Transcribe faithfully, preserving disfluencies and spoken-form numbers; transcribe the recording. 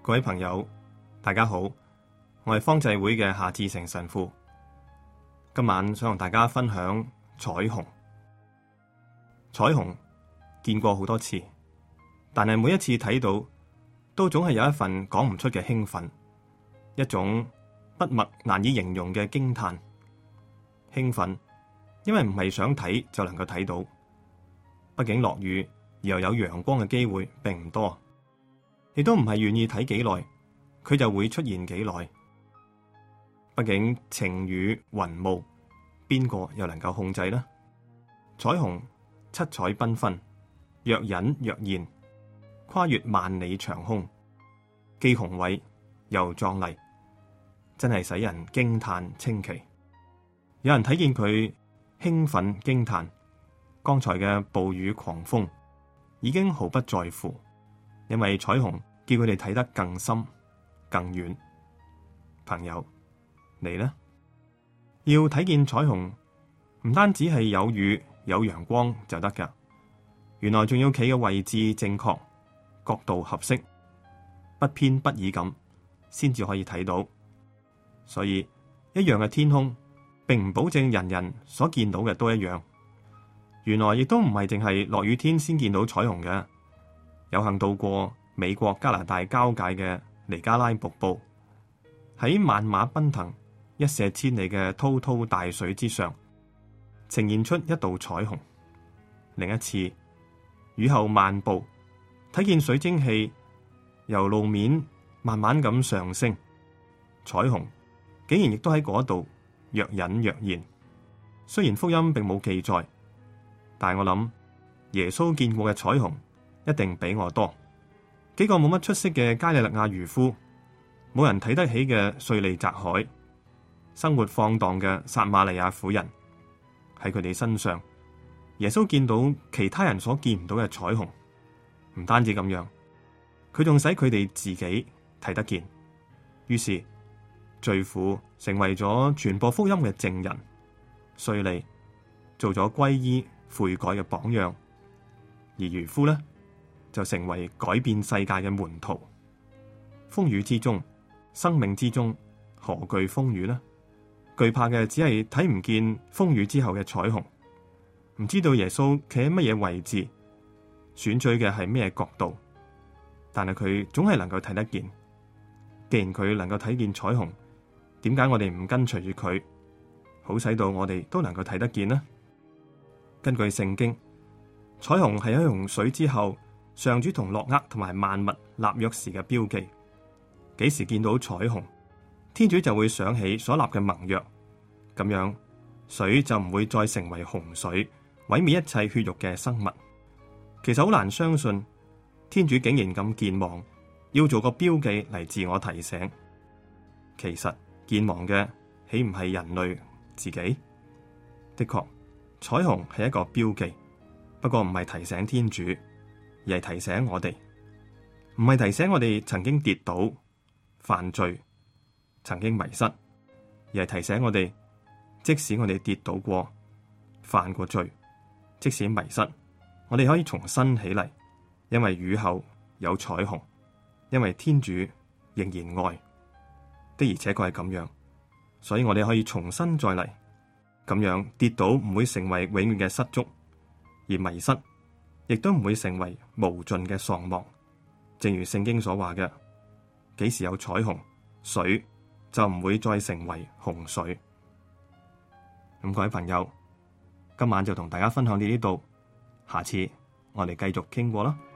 各位朋友，大家好，我係方濟會嘅夏志誠神父。今晚想同大家分享彩虹。彩虹見過好多次，但係每一次睇到，都總係有一份講唔出嘅興奮，一種筆墨難以形容嘅驚嘆。興奮，因為唔係想睇就能夠睇到，畢竟落雨而又有陽光嘅機會並唔多，亦都唔係願意睇幾耐，佢就會出現幾耐。畢竟晴雨雲霧，邊個又能夠控制呢？彩虹七彩繽紛，若隱若現，跨越萬里長空，既宏偉又壯麗，真係使人驚嘆稱奇。有人睇見佢興奮驚嘆，剛才嘅暴雨狂風已經毫不在乎，因為彩虹叫佢哋睇得更深更遠。朋友，你呢？要睇見彩虹，唔單止係有雨有陽光就得㗎，原來仲要企嘅位置正確，角度合適，不偏不倚咁，先至可以睇到。所以一樣嘅天空，並唔保證人人所見到嘅都一樣。原來亦都唔係淨係落雨天先見到彩虹嘅。有幸到過美國加拿大交界嘅尼加拉瀑布，喺萬馬奔騰、一瀉千里嘅滔滔大水之上，呈現出一道彩虹。另一次雨後漫步，睇見水蒸氣由路面慢慢咁上升，彩虹竟然亦都喺嗰度若隱若現。雖然福音並冇記載，但係我諗耶穌見過嘅彩虹一定比我多。幾個冇乜出息嘅加利肋亞漁夫，冇人睇得起嘅稅吏匝凱，生活放蕩嘅撒瑪利亞婦人，喺佢哋身上，耶穌見到其他人所見唔到嘅彩虹。唔單止咁樣，佢仲使佢哋自己睇得見。於是罪婦成為咗傳播福音嘅證人，稅吏做咗皈依悔改嘅榜樣，而漁夫呢，就成為改變世界嘅門徒。風雨之中，生命之中，何懼風雨呢？懼怕嘅只係睇唔見風雨之後嘅彩虹，唔知道耶穌企喺乜嘢位置，選取嘅係咩角度，但係佢總係能夠睇得見。既然佢能夠睇見彩虹，點解我哋唔跟隨住佢，好使到我哋都能夠睇得見呢？根據聖經，彩虹係喺洪水之後，上主同諾厄同埋萬物立約時嘅標記。幾時見到彩虹，天主就會想起所立嘅盟約，咁樣水就唔會再成為洪水，毀滅一切血肉嘅生物。其實好難相信，天主竟然咁健忘，要做個標記嚟自我提醒。其實健忘嘅豈唔係人類自己？的確，彩虹係一個標記，不過唔係提醒天主，而係提醒我哋，唔係提醒我哋曾經跌倒、犯罪、曾經迷失，而係提醒我哋，即使我哋跌倒過、犯過罪，即使迷失，我哋可以重新起嚟，因為雨後有彩虹，因為天主仍然愛。的而且確係咁樣，所以我哋可以重新再嚟，咁樣跌倒唔會成為永遠嘅失足，而迷失亦都唔會成為無盡嘅喪亡。正如聖經所話嘅，幾時有彩虹，水就唔會再成為洪水。咁各位朋友，今晚就同大家分享到呢度，下次我哋繼續傾過啦。